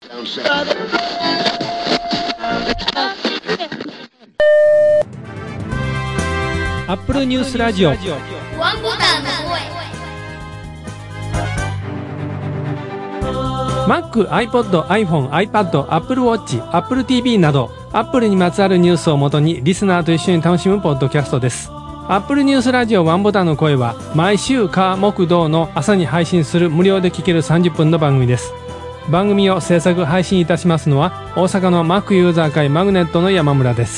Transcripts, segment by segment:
アップルニュースラジオワンボタンの声。 Mac、iPod、iPhone、iPad、Apple Watch、Apple TV など Apple にまつわるニュースをもとにリスナーと一緒に楽しむポッドキャストです。Apple ニュースラジオワンボタンの声は毎週火木土の朝に配信する無料で聴ける30分の番組です。番組を制作配信いたしますのは大阪の Mac ユーザー会マグネットの山村です。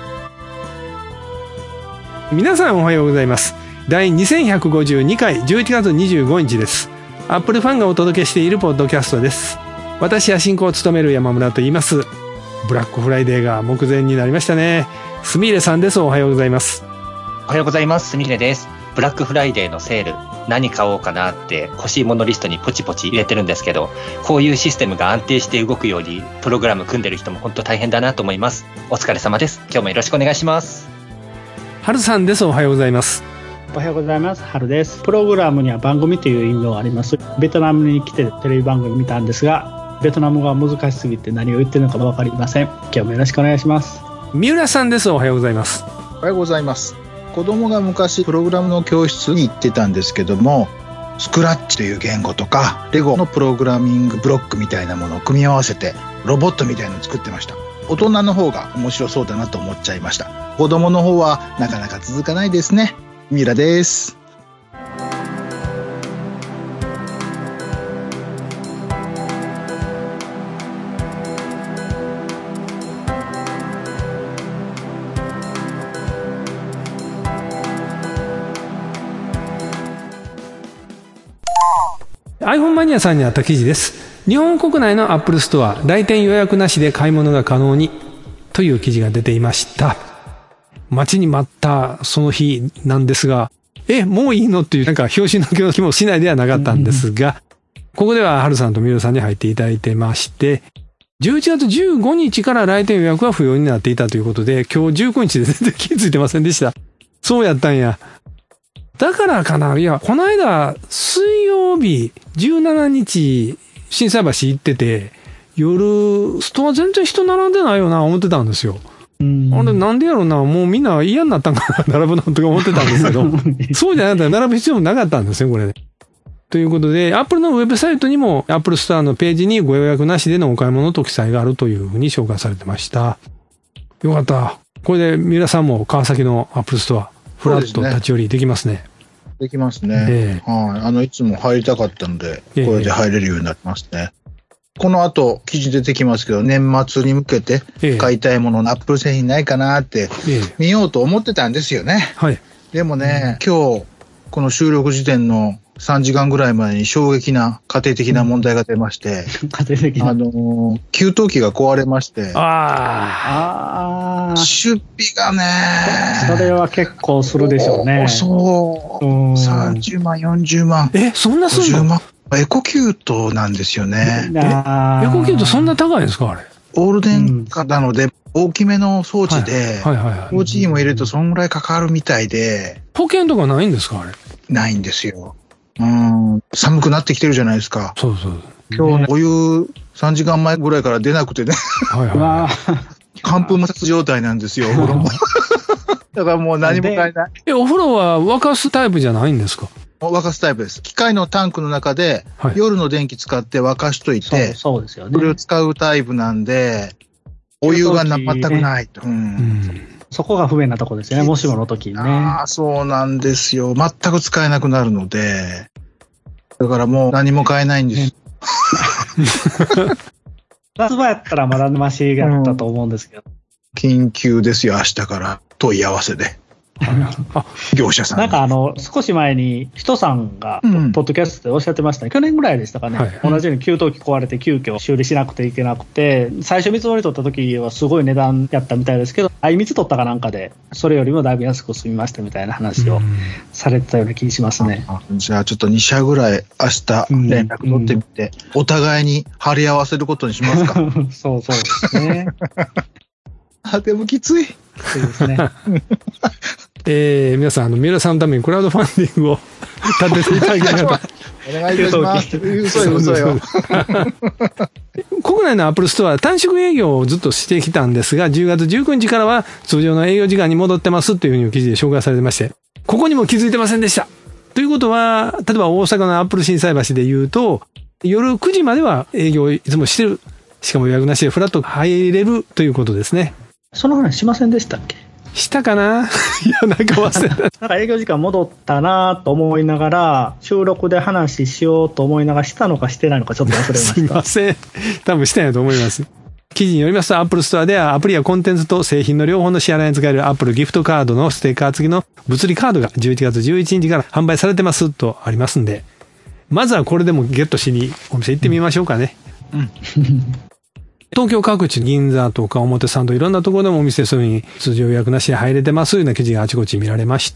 皆さんおはようございます。第2152回11月25日です。アップルファンがお届けしているポッドキャストです。私は進行を務める山村と言います。ブラックフライデーが目前になりましたね。すみれさんです。おはようございます。 おはようございます。すみれです。ブラックフライデーのセール、何買おうかなって欲しいものリストにポチポチ入れてるんですけど、こういうシステムが安定して動くようにプログラム組んでる人も本当大変だなと思います。お疲れ様です。今日もよろしくお願いします。 はるさんです。おはようございます。 おはようございます。はるです。プログラムには番組という意味があります。ベトナムに来てテレビ番組見たんですが、ベトナム語が難しすぎて何を言ってるのか分かりません。今日もよろしくお願いします。 三浦さんです。おはようございます。 おはようございます。子供が昔プログラムの教室に行ってたんですけども、スクラッチという言語とかレゴのプログラミングブロックみたいなものを組み合わせてロボットみたいなのを作ってました。大人の方が面白そうだなと思っちゃいました。子供の方はなかなか続かないですね。三浦です。 iPhone マニアさんにあった記事です。日本国内のアップルストア、来店予約なしで買い物が可能にという記事が出ていました。待ちに待ったその日なんですが、もういいのっていうなんか表紙の気もしないではなかったんですが、ここでは春さんと三浦さんに入っていただいてまして、11月15日から来店予約は不要になっていたということで、今日19日で全然気づいてませんでした。そうやったんや。だからかな。いや、この間、水曜日、17日、心斎橋行ってて、夜、ストア全然人並んでないよな、思ってたんですよ。あれ、なんでやろうな、もうみんな嫌になったんかな、並ぶのとか思ってたんですけど、そうじゃなかったら並ぶ必要もなかったんですね、これ。ということで、Apple のウェブサイトにも、Apple Store のページにご予約なしでのお買い物と記載があるというふうに紹介されてました。よかった。これで、皆さんも川崎の Apple Store、フラッと立ち寄りできますね。 できますね。はい。いつも入りたかったので、これで入れるようになりますね。この後、記事出てきますけど、年末に向けて買いたいもののアップル製品ないかなって見ようと思ってたんですよね。はい。でもね、今日、この収録時点の3時間ぐらい前に衝撃な家庭的な問題が出まして、 家庭的な給湯器が壊れまして、出費がね、 それは結構するでしょうね。 そう。30万、40万。 そんなすんの？ 50万。エコ給湯なんですよね。 エコ給湯そんな高いんですか、あれ。 オール電化なので、大きめの装置で、工事費も入れるとそんぐらいかかるみたいで。 保険とかないんですか、あれ。 ないんですよ。寒くなってきてるじゃないですか。 そうそう。 今日ね、お湯3時間前ぐらいから出なくてね。寒風摩擦状態なんですよ、お風呂も。だからもう何も買えない。 お風呂は沸かすタイプじゃないんですか？ 沸かすタイプです。機械のタンクの中で、夜の電気使って沸かしといて、 そうですよね。 それを使うタイプなんで、お湯が全くないと。 そこが不便なとこですよね、もしもの時にね。 そうなんですよ。全く使えなくなるので、だからもう何も買えないんです。 夏場やったらまだマシがあったと思うんですけど。 緊急ですよ、明日から問い合わせで。業者さん。 なんか少し前に、人さんが、ポッドキャストでおっしゃってましたね。去年ぐらいでしたかね。同じように給湯器壊れて急遽修理しなくていけなくて、最初見積もり取った時はすごい値段やったみたいですけど、相見積取ったかなんかで、それよりもだいぶ安く済みましたみたいな話をされてたような気がしますね。 じゃあちょっと2社ぐらい明日連絡取ってみて、お互いに張り合わせることにしますか。 そうですね。 でもきつい。 そうですね。 皆さん、三浦さんのためにクラウドファンディングを立てていただきたいなと。 お願いいたします。嘘よ。 国内のアップルストアは短縮営業をずっとしてきたんですが、10月19日からは通常の営業時間に戻ってますというふうに記事で紹介されてまして、ここにも気づいてませんでした。ということは、例えば大阪のアップル心斎橋で言うと、夜9時までは営業いつもしてる。しかも予約なしでフラッと入れるということですね。 その話しませんでしたっけ？ したかないや、なんか忘れた。 なんか営業時間戻ったなと思いながら、収録で話しようと思いながら、したのかしてないのかちょっと忘れました。 すいません。多分したんやと思います。記事によりますと、Apple Store ではアプリやコンテンツと製品の両方の支払いに使える Apple ギフトカードのステッカー付きの物理カードが11月11日から販売されてますとありますんで、まずはこれでもゲットしにお店行ってみましょうかね。東京各地、銀座とか表参道いろんなところでもお店そういう風に通常予約なしで入れてますような記事があちこち見られました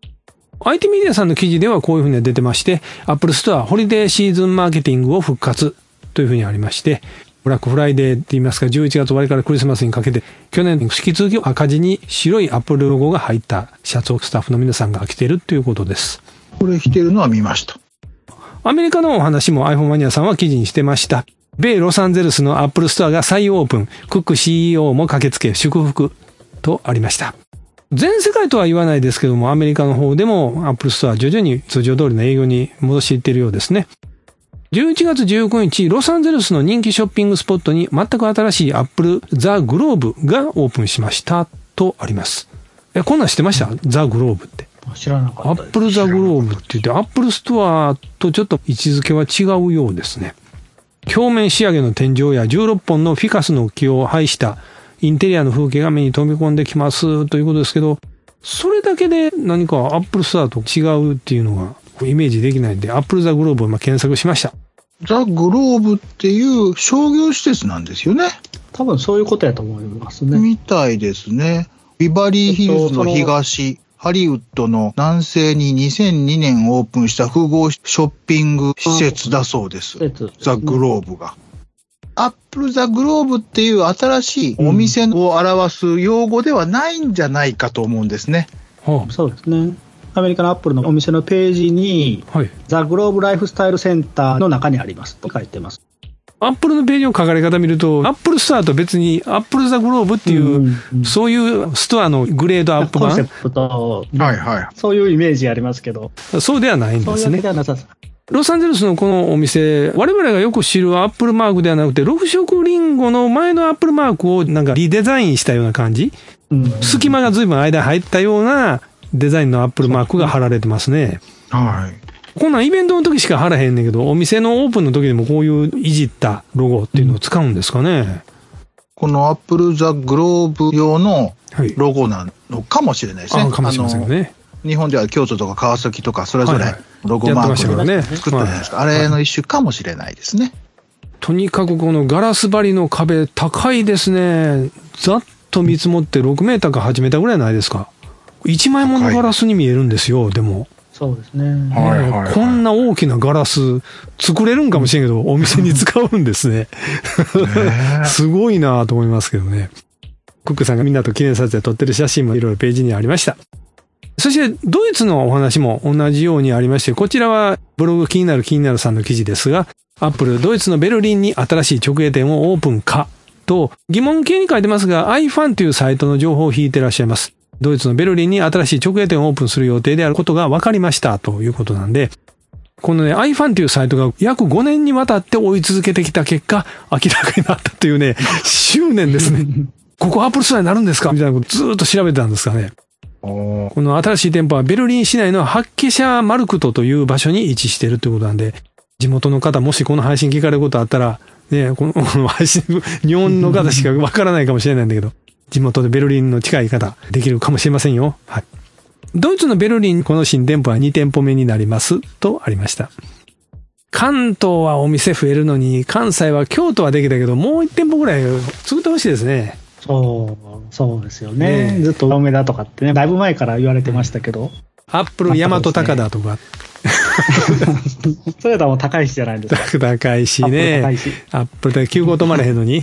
。IT メディアさんの記事ではこういう風に出てまして、Apple Store ホリデーシーズンマーケティングを復活という風にありまして、ブラックフライデーって言いますか、11月終わりからクリスマスにかけて、去年引き続き赤字に白い Apple ロゴが入ったシャツをスタッフの皆さんが着ているということです。 これ着てるのは見ました。 アメリカのお話も iPhone マニアさんは記事にしてました。米ロサンゼルスのアップルストアが再オープン、クック CEO も駆けつけ祝福とありました。全世界とは言わないですけども、アメリカの方でもアップルストア徐々に通常通りの営業に戻していっているようですね。11月19日、ロサンゼルスの人気ショッピングスポットに全く新しいアップルザ・グローブがオープンしましたとあります。こんなん知ってました？ザ・グローブって。 知らなかった。 アップルザ・グローブって言って、アップルストアとちょっと位置づけは違うようですね。表面仕上げの天井や16本のフィカスの木を配したインテリアの風景が目に飛び込んできますということですけど、それだけで何かアップルストアと違うっていうのがイメージできないんで、アップルザグローブを今検索しました。 ザ・グローブっていう商業施設なんですよね。 多分そういうことやと思いますね。 みたいですね。ビバリーヒルズの東、ハリウッドの南西に2002年オープンした複合ショッピング施設だそうです。ザ・グローブが。アップル・ザ・グローブっていう新しいお店を表す用語ではないんじゃないかと思うんですね。 そうですね。アメリカのアップルのお店のページに、ザ・グローブライフスタイルセンターの中にありますと書いてます。 アップルのページの書かれ方見ると、アップルストアと別にアップルザグローブっていう、そういうストアのグレードアップ版。 コンセプト、そういうイメージありますけど。 そうではないんですね。 そういうわけではなさそう。 ロサンゼルスのこのお店、我々がよく知るアップルマークではなくて、6色リンゴの前のアップルマークをなんかリデザインしたような感じ。隙間が随分間に入ったようなデザインのアップルマークが貼られてますね。 はい。 こんなんイベントの時しか貼らへんねんけど、お店のオープンの時でもこういういじったロゴっていうのを使うんですかね。 このアップルザグローブ用のロゴなのかもしれないですね。 かもしれませんよね。 日本では京都とか川崎とかそれぞれロゴマークを作ったじゃないですか。あれの一種かもしれないですね。 とにかくこのガラス張りの壁高いですね。ざっと見積もって6メーターか8メーターぐらいないですか。1枚ものガラスに見えるんですよ、でも。 そうですね。 こんな大きなガラス作れるんかもしれんけど、お店に使うんですね。すごいなと思いますけどね。クックさんがみんなと記念撮影撮ってる写真もいろいろページにありました。そしてドイツのお話も同じようにありまして、こちらはブログ気になるさんの記事ですが、アップルドイツのベルリンに新しい直営店をオープンかと疑問形に書いてますが、iFan というサイトの情報を引いてらっしゃいます。ドイツのベルリンに新しい直営店をオープンする予定であることが分かりましたということなんで、このね、iFan というサイトが約5年にわたって追い続けてきた結果、明らかになったというね、執念ですね。ここアップルストアになるんですかみたいなことずーっと調べてたんですかね。この新しい店舗はベルリン市内のハッケシャーマルクトという場所に位置しているということなんで、地元の方もしこの配信聞かれることあったら、ね、この配信、日本の方しかわからないかもしれないんだけど、地元でベルリンの近い方、できるかもしれませんよ。はい。ドイツのベルリン、この新店舗は2店舗目になります、とありました。関東はお店増えるのに、関西は京都はできたけど、もう1店舗ぐらい作ってほしいですね。 そうですよね。ずっと梅田とかってね、だいぶ前から言われてましたけど。 アップル大和高田とか。 それとはもう高いしじゃないですか。 高いしね。アップルで急行止まれへんのに。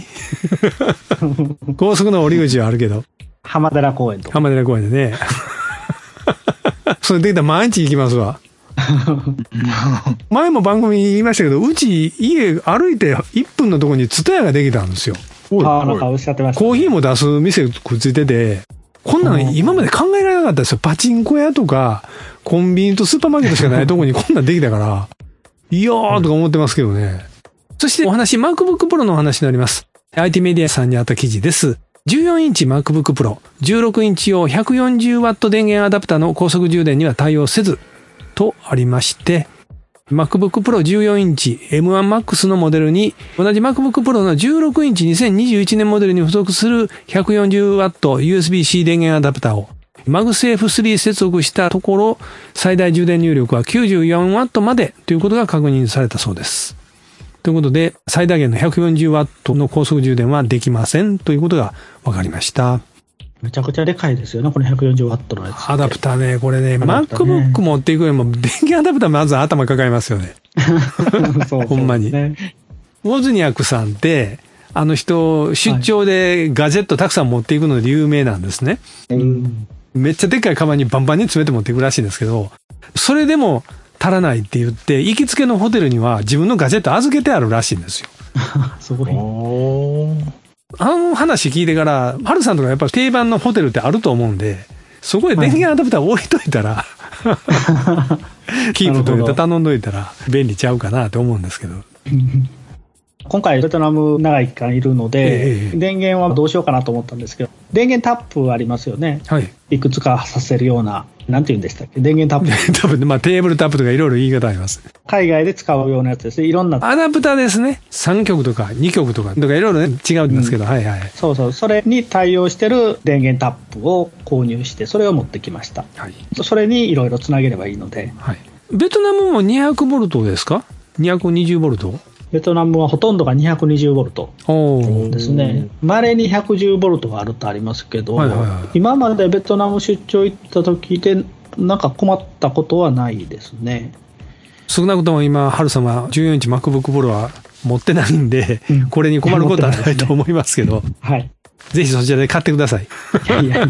高速の降り口はあるけど。 浜寺公園とか。 浜寺公園でね。 それできたら毎日行きますわ。前も番組言いましたけど、うち家歩いて1分のところにツタヤができたんですよ。 なんかおっしゃってましたね。 コーヒーも出す店くっついてて、こんなん今まで考えられなかったですよ。パチンコ屋とか、コンビニとスーパーマーケットしかないところにこんなんできたから、いやーとか思ってますけどね。そしてお話、MacBook Pro のお話になります。IT メディアさんにあった記事です。14インチ MacBook Pro、16インチ用 140W 電源アダプターの高速充電には対応せず、とありまして、MacBook Pro 14インチ M1 Max のモデルに、同じ MacBook Pro の16インチ2021年モデルに付属する 140W USB-C 電源アダプターを MagSafe3 接続したところ、最大充電入力は 94W までということが確認されたそうです。ということで、最大限の 140W の高速充電はできませんということが分かりました。 めちゃくちゃでかいですよね、この 140W のやつ。 アダプターね、これね、MacBook 持っていくよりも電源アダプターまず頭かかりますよね。 そうほんまに。ウォズニャクさんって、あの人、出張でガジェットたくさん持っていくので有名なんですね。めっちゃでっかいカバンにバンバンに詰めて持っていくらしいんですけど、それでも足らないって言って、行きつけのホテルには自分のガジェット預けてあるらしいんですよ。 すごい。 あの話聞いてから、ハルさんとかやっぱ定番のホテルってあると思うんで、そこで電源アダプター置いといたら、キープというか頼んどいたら便利ちゃうかなと思うんですけど。 今回ベトナム長い期間いるので、電源はどうしようかなと思ったんですけど、電源タップありますよね。はい。いくつかさせるような、なんて言うんでしたっけ、電源タップ。 多分、まあテーブルタップとかいろいろ言い方あります。 海外で使うようなやつですね。いろんな。 アダプターですね。3極とか2極とか、いろいろね、違うんですけど、はいはい。 そうそう。それに対応してる電源タップを購入して、それを持ってきました。はい。それにいろいろつなげればいいので。 はい。ベトナムも200ボルトですか ?220 ボルトベトナムはほとんどが220ボルトですね。稀に110ボルトがあるとありますけど、今までベトナム出張行った時でなんか困ったことはないですね。 少なくとも今、ハルさんは14インチ MacBook Pro は持ってないんで、これに困ることはないと思いますけど、はい。ぜひそちらで買ってください。いや。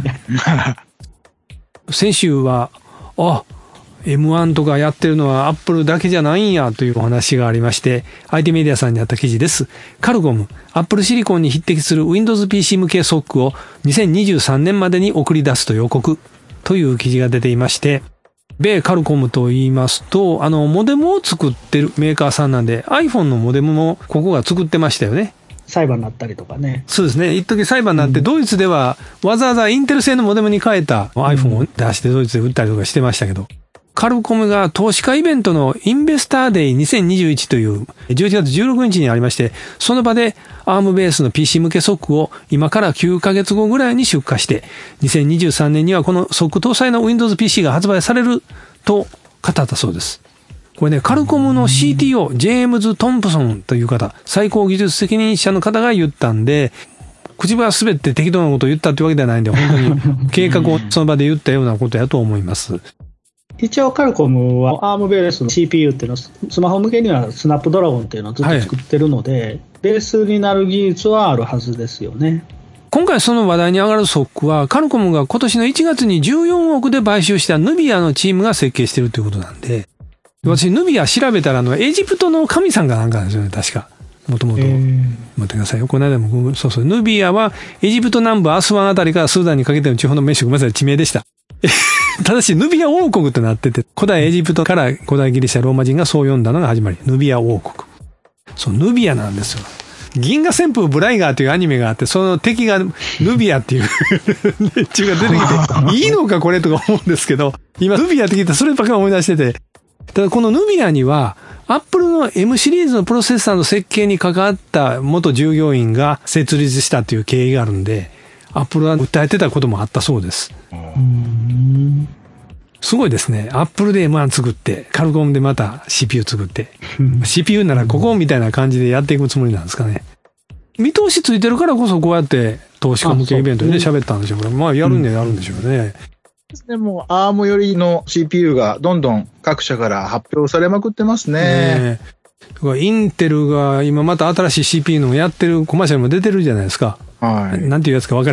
先週は、M1 とかやってるのは Apple だけじゃないんやというお話がありまして、IT メディアさんにあった記事です。カルコム、Apple シリコンに匹敵する Windows PC 向けソックを2023年までに送り出すと予告という記事が出ていまして、米カルコムと言いますと、モデムを作ってるメーカーさんなんで、iPhone のモデムもここが作ってましたよね。 裁判になったりとかね。 そうですね。一時裁判になって、ドイツではわざわざインテル製のモデムに変えた iPhone を出してドイツで売ったりとかしてましたけど、カルコムが投資家イベントのインベスターデイ2021という11月16日にありまして、その場で ARM ベースの PC 向けソックを今から9ヶ月後ぐらいに出荷して、2023年にはこのソック搭載の Windows PC が発売されると語ったそうです。これね、カルコムの CTO、ジェームズ・トンプソンという方、最高技術責任者の方が言ったんで、口は滑って適当なことを言ったってわけではないんで、本当に計画をその場で言ったようなことやと思います。 一応カルコムは ARM ベースの CPU っていうのはスマホ向けにはスナップドラゴンっていうのをずっと作ってるので、ベースになる技術はあるはずですよね。 今回その話題に上がるソックはカルコムが今年の1月に14億で買収したヌビアのチームが設計してるということなんで、私ヌビア調べたらエジプトの神さんかなんかなんですよね、確か。もともと。待ってくださいよ。この間も、そう、ヌビアはエジプト南部アスワンあたりからスーダンにかけての地方の名称、ごめんなさい、地名でした。ただし、ヌビア王国となってて、古代エジプトから古代ギリシャ、ローマ人がそう呼んだのが始まり。ヌビア王国。そう、ヌビアなんですよ。銀河旋風ブライガーというアニメがあって、その敵がヌビアっていう連中が出てきて、いいのかこれとか思うんですけど、今、ヌビアって聞いたらそればっかり思い出してて、ただこのヌビアには、アップルの M シリーズのプロセッサーの設計に関わった元従業員が設立したという経緯があるんで、アップルは訴えてたこともあったそうです。すごいですね。アップルで M1 作って、カルコムでまた CPU 作って、CPU ならここみたいな感じでやっていくつもりなんですかね。見通しついてるからこそこうやって投資家向けイベントで喋ったんでしょうから、まあやるにはやるんでしょうね。 でも、ARM よりの CPU がどんどん各社から発表されまくってますね。 インテルが今また新しい CPU のやってるコマーシャルも出てるじゃないですか。はい。なんていうやつか分からへんけ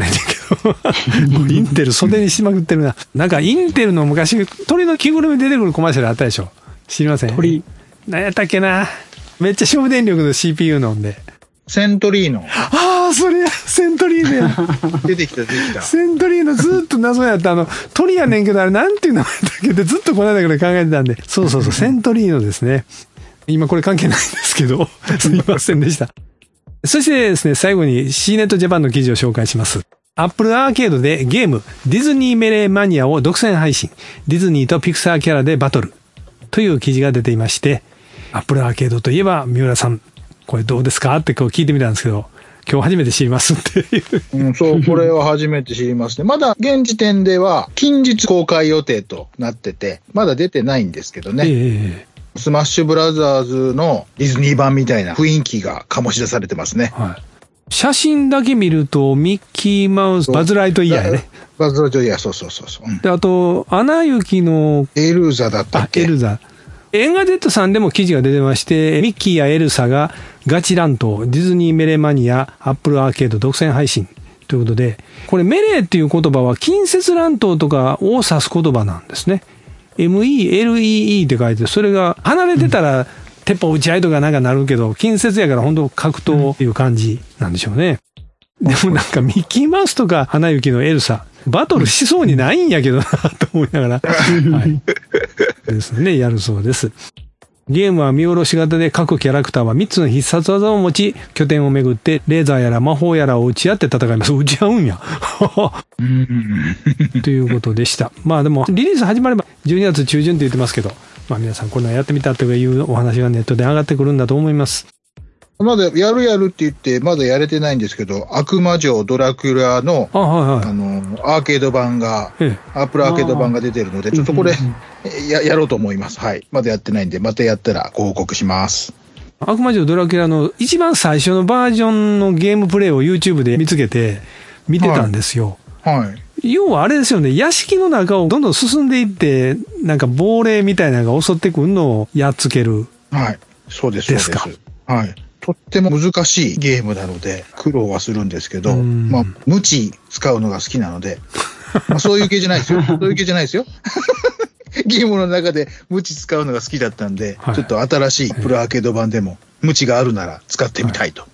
インテル袖にしまくってるな。なんかインテルの昔、鳥の着ぐるみ出てくるコマーシャルあったでしょ。知りません？ 鳥。 何やったっけな。めっちゃ省電力の CPU 飲んで。 セントリーノ。 ああ、それや、セントリーノや。 出てきた。 セントリーノずっと謎やった。鳥やねんけど、あれなんていう名前だっけってずっとこの間から考えてたんで。そう、セントリーノですね。今これ関係ないんですけど、すいませんでした。そしてですね、最後に C ネットジャパンの記事を紹介します。Apple アーケードでゲームディズニーメレーマニアを独占配信。ディズニーとピクサーキャラでバトル。という記事が出ていまして、Apple アーケードといえば三浦さん、これどうですかってこう聞いてみたんですけど、今日初めて知りますっていう。 そう、これは初めて知りますね。まだ現時点では近日公開予定となってて、まだ出てないんですけどね。スマッシュブラザーズのディズニー版みたいな雰囲気が醸し出されてますね。 はい。写真だけ見ると、ミッキーマウス、バズ・ライトイヤーね。 バズ・ライトイヤー、そう。 で、あと、アナ雪の、 エルザだったっけ？ エルザ。エンガジェットさんでも記事が出てまして、ミッキーやエルサがガチ乱闘、ディズニーメレマニア、アップルアーケード独占配信ということで、これメレーっていう言葉は近接乱闘とかを指す言葉なんですね。MELEE って書いて、それが離れてたら鉄砲撃ち合いとかなんかなるけど、近接やから本当格闘っていう感じなんでしょうね。でもなんかミッキーマウスとか花雪のエルサ、バトルしそうにないんやけどなと思いながら、はい、ですね、やるそうです。ゲームは見下ろし型で各キャラクターは3つの必殺技を持ち、拠点をめぐってレーザーやら魔法やらを打ち合って戦います。打ち合うんや。ということでした。まあでもリリース始まれば12月中旬って言ってますけど、まあ皆さんこんなやってみたというお話がネットで上がってくるんだと思います。 まだやるって言って、まだやれてないんですけど、悪魔城ドラキュラの、アーケード版が、アップルアーケード版が出てるので、ちょっとこれ、やろうと思います。はい。まだやってないんで、またやったらご報告します。 悪魔城ドラキュラの一番最初のバージョンのゲームプレイを YouTube で見つけて、見てたんですよ。 はい。 要はあれですよね、屋敷の中をどんどん進んでいって、なんか亡霊みたいなのが襲ってくるのをやっつける。 はい。そうです。 ですか。 はい。とっても難しいゲームなので苦労はするんですけど、まあ無知使うのが好きなので、まあ、そういう系じゃないですよ。そういう系じゃないですよ。ゲームの中で無知使うのが好きだったんで、はい、ちょっと新しいプロアーケード版でも無知があるなら使ってみたいと。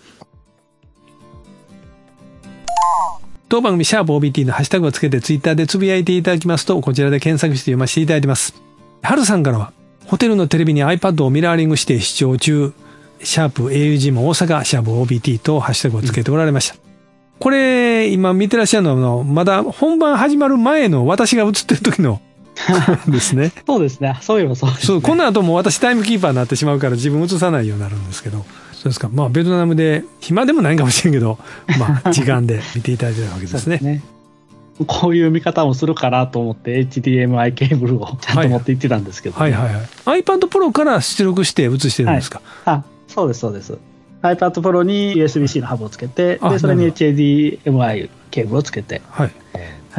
当番組シャープ OBT のハッシュタグをつけてツイッターでつぶやいていただきますと、こちらで検索して読ませていただいてます。はるさんからは、ホテルのテレビに iPad をミラーリングして視聴中、シャープ AUG も大阪、シャープ OBT とハッシュタグをつけておられました。これ、今見てらっしゃるのは、まだ本番始まる前の私が映ってる時のですね。 そうですね。そういえばそうですね。 そう、この後も私タイムキーパーになってしまうから自分映さないようになるんですけど。そうですか。まあ、ベトナムで、暇でもないかもしれんけど、まあ、時間で見ていただいてたわけですね。そうですね。 こういう見方もするかなと思って HDMI ケーブルをちゃんと持って行ってたんですけど、ね。はい。iPad Pro から出力して映してるんですか？はい。そうです。iPad Pro に USB-C のハブをつけて、でそれに HDMI ケーブルをつけて、はい、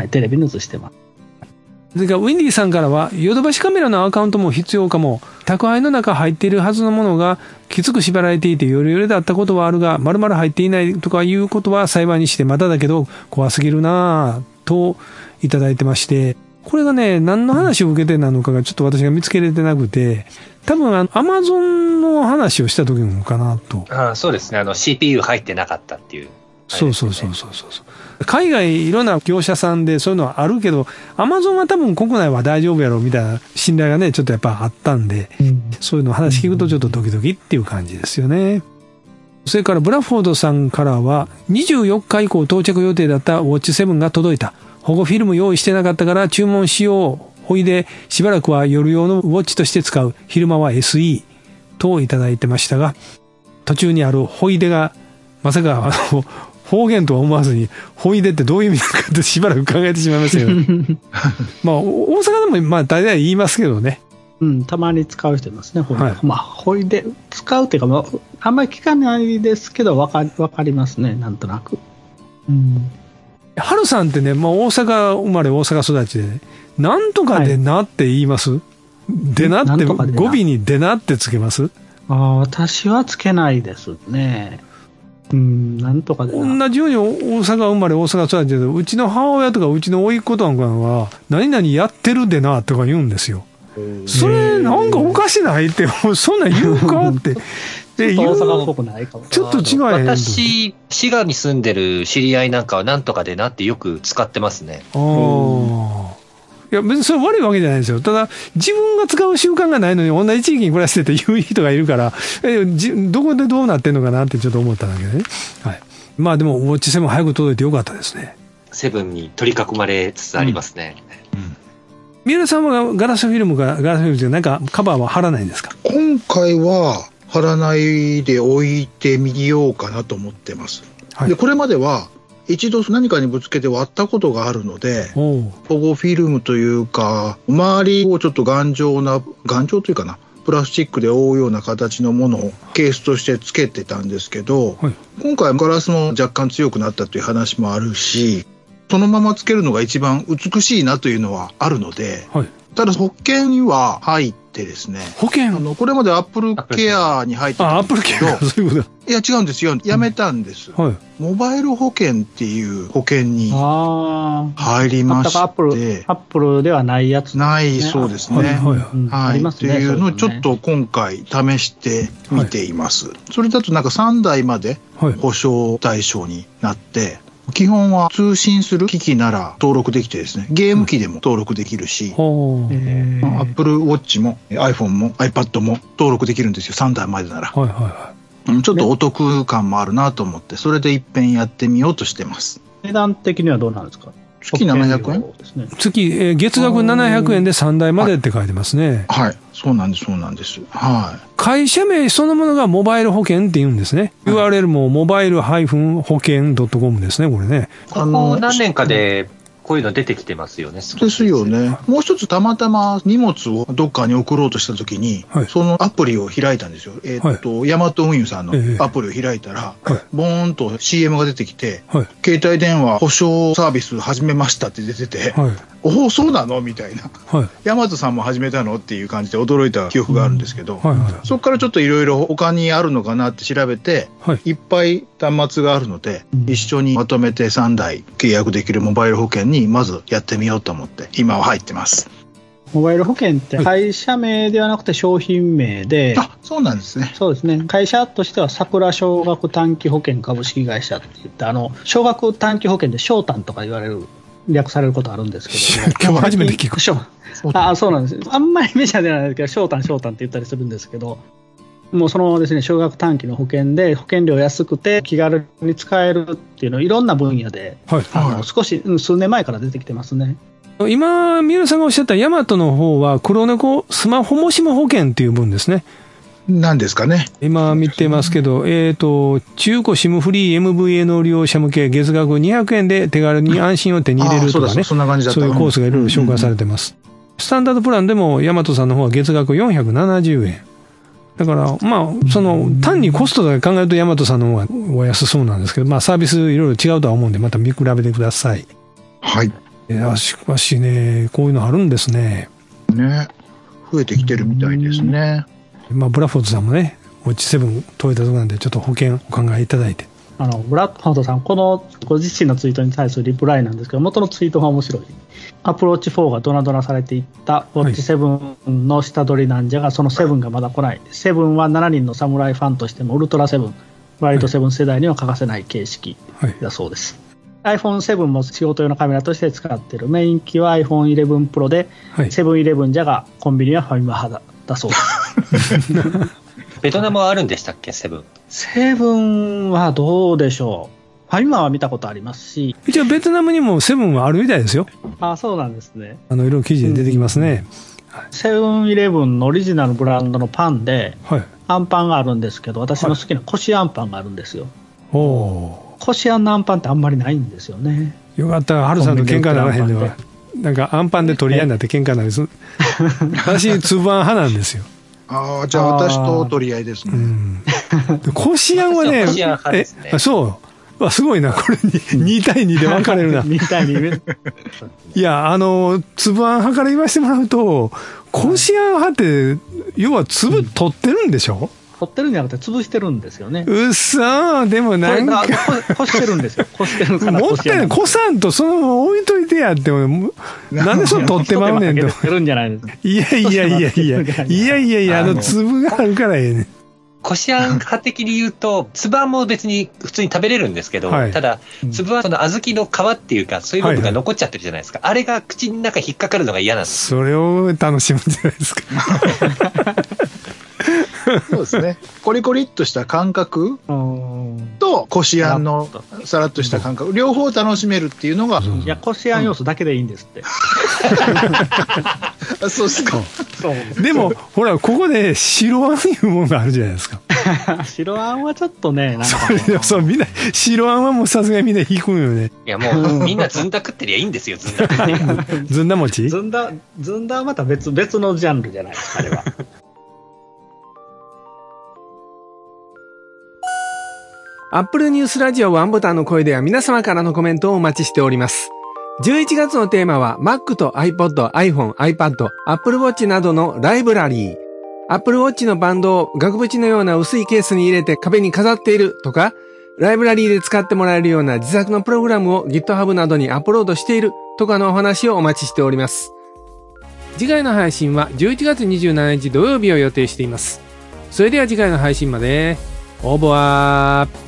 テレビに映してます。 それからウィンディさんからは、ヨドバシカメラのアカウントも必要かも。宅配の中入っているはずのものがきつく縛られていてヨレヨレだったことはあるが、丸々入っていないとかいうことは幸いにしてまだだけど怖すぎるなぁといただいてまして、これがね、何の話を受けてなのかがちょっと私が見つけれてなくて、多分Amazon の話をした時なのかなと。 そうですね。CPU 入ってなかったっていう。 そう。海外いろんな業者さんでそういうのはあるけど、Amazon は多分国内は大丈夫やろみたいな信頼がね、ちょっとやっぱあったんで、そういうの話聞くとちょっとドキドキっていう感じですよね。それからブラフォードさんからは、24日以降到着予定だったウォッチ7が届いた。保護フィルム用意してなかったから注文しよう。ほいでしばらくは夜用のウォッチとして使う。昼間は SE といただいてましたが、途中にあるほいでがまさか方言とは思わずに、ほいでってどういう意味なのかってしばらく考えてしまいましたけどまあ大阪でもまあ大体言いますけどね。 たまに使う人いますね。まあほいで使うっていうか、あんまり聞かないですけどわかりますね、なんとなく。 はるさんってね、まあ、大阪生まれ大阪育ちで、ね、なんとかでなって言います？でなって語尾にでなってつけます？ 私はつけないですね。 なんとかで同じように大阪生まれ、大阪育ちで、うちの母親とかうちの甥っ子とかは、何々やってるでな、とか言うんですよ。それ、なんかおかしないって、そんなん言うかって。 大阪っぽくないかも。 ちょっと違う。 私、滋賀に住んでる知り合いなんかはなんとかでなってよく使ってますね。 いや、別にそれ悪いわけじゃないですよ。ただ、自分が使う習慣がないのに、同じ地域に暮らしてて言う人がいるから、どこでどうなってんのかなってちょっと思っただけでね。はい。まあでも、ウォッチ7早く届いてよかったですね。 セブンに取り囲まれつつありますね。 三浦さんはガラスフィルムでなんかカバーは貼らないんですか？ 今回は貼らないで置いてみようかなと思ってます。はい、で、これまでは、一度何かにぶつけて割ったことがあるので、保護フィルムというか、周りをちょっと頑丈というかな、プラスチックで覆うような形のものをケースとしてつけてたんですけど、はい、今回ガラスも若干強くなったという話もあるし、そのままつけるのが一番美しいなというのはあるので、はい、ただ保険には入ってですね、 保険これまでアップルケアに入ってたんですけど、 そういうこといや違うんですよ、やめたんです、はい、モバイル保険っていう保険に入りまして、 アップルではないやつ、ね、 ないそうですね、はい、っていうのをちょっと今回試してみています、はい、それだとなんか3台まで保証対象になって、基本は通信する機器なら登録できてですね、ゲーム機でも登録できるし、Apple Watch も iPhone も iPad も登録できるんですよ、3台までなら。はいはいはい、ちょっとお得感もあるなと思って、それで一遍やってみようとしてます。 値段的にはどうなんですか？ 月700円、 月、月額700円で3台までって書いてますね。 はい、はい、そうなんです、そうなんです。はい。 会社名そのものがモバイル保険って言うんですね。はい、URL もモバイル保険 .com ですね、これね。 ここ何年かで、こういうの出てきてますよね。 ですよね。もう一つたまたま荷物をどっかに送ろうとしたときに、はい、そのアプリを開いたんですよ。ヤマト運輸さんのアプリを開いたら、ボーンと CM が出てきて、携帯電話保証サービス始めましたって出てて、おお、そうなのみたいな。ヤマトさんも始めたのっていう感じで驚いた記憶があるんですけど、そこからちょっといろいろ他にあるのかなって調べて、いっぱい端末があるので、一緒にまとめて3台契約できるモバイル保険にまずやってみようと思って今は入ってます。 モバイル保険って会社名ではなくて商品名で、 あ、そうなんですね。 そうですね。会社としては桜小学短期保険株式会社って言って、小学短期保険で小短とか言われる、略されることあるんですけど、 今日初めて聞く。 そうなんです。あんまりメジャーではないですけど、小短って言ったりするんですけど、もうそのですね、小学短期の保険で保険料安くて気軽に使えるっていうのをいろんな分野で、少し数年前から出てきてますね。 今三浦さんがおっしゃったヤマトの方は黒猫スマホもしも保険っていう分ですね。 なんですかね。 今見てますけど、中古シムフリー MVA の利用者向け月額200円で手軽に安心を手に入れるとかね、そういうコースがいろいろ紹介されてます。スタンダードプランでもヤマトさんの方は月額470円。だから、まあ、単にコストだけ考えるとヤマトさんの方がお安そうなんですけど、まあ、サービスいろいろ違うとは思うんで、また見比べてください。 はい。 しかしね、こういうのあるんですね。 ね。増えてきてるみたいですね。 まあ、ブラフォードさんもね、ウォッチ7届いたところなんで、ちょっと保険お考えいただいて。 ブラッドフォードさん、このご自身のツイートに対するリプライなんですけど、元のツイートが面白い。アプローチ4がドナドナされていったウォッチ7の下取りなんじゃが、その7がまだ来ない。7は7人の侍ファンとしてもウルトラ7、ワイルド7世代には欠かせない形式だそうです。iPhone7 も仕事用のカメラとして使っている。メイン機は iPhone11 Pro で、セブンイレブンじゃがコンビニはファミマ派だそうです。 ベトナムはあるんでしたっけ、セブン。 セブンはどうでしょう。ファミマは見たことありますし。 一応ベトナムにもセブンはあるみたいですよ。 あ、そうなんですね。 いろいろ記事で出てきますね。 セブンイレブンのオリジナルブランドのパンで、アンパンがあるんですけど、私の好きなこしあんパンがあるんですよ。こしあんのアンパンってあんまりないんですよね。 よかった、ハルさんと喧嘩ならへんでは。なんかアンパンで取り合いになって喧嘩になるんです。私、粒あん派なんですよ。 ああ、じゃあ私と取り合いですね。 こしあんはね、そう。すごいな、これ2対2で分かれるな。 2対2。 いや、粒あん派から言わせてもらうと、こしあん派って、要は粒取ってるんでしょ？ 取ってるんじゃなくて潰してるんですよね。 うっそー、でもなんか。 こしてるんですよ。こしてるからもったいない。こさんとそのまま置いといてやって、なんでそれ取ってまうねんと。いやいやいやいや、いやいやいや、粒があるからええねん。 こしあん派的に言うと、粒あんも別に普通に食べれるんですけど、はい、ただ、粒あんその小豆の皮っていうか、そういう部分が残っちゃってるじゃないですか。はいはい、あれが口の中引っかかるのが嫌なんです。 それを楽しむんじゃないですか。 そうですね。コリコリっとした感覚と、こしあんのさらっとした感覚、両方楽しめるっていうのが。 いや、こしあん要素だけでいいんですって。 そうですか。 でも、ほら、ここで白あんいうものがあるじゃないですか。 白あんはちょっとね、なんか。 そう、みんな、白あんはもうさすがにみんな引くんよね。 いや、もう、みんなずんだ食ってりゃいいんですよ、ずんだ食ってりゃ。 ずんだ餅？ ずんだはまた別のジャンルじゃないですか、あれは。 Apple News ラジオワンボタンの声では皆様からのコメントをお待ちしております。11月のテーマは Mac と iPod、iPhone、iPad、Apple Watch などのライブラリー。Apple Watch のバンドを額縁のような薄いケースに入れて壁に飾っているとか、ライブラリーで使ってもらえるような自作のプログラムを GitHub などにアップロードしているとかのお話をお待ちしております。次回の配信は11月27日土曜日を予定しています。それでは次回の配信まで。オーボワー。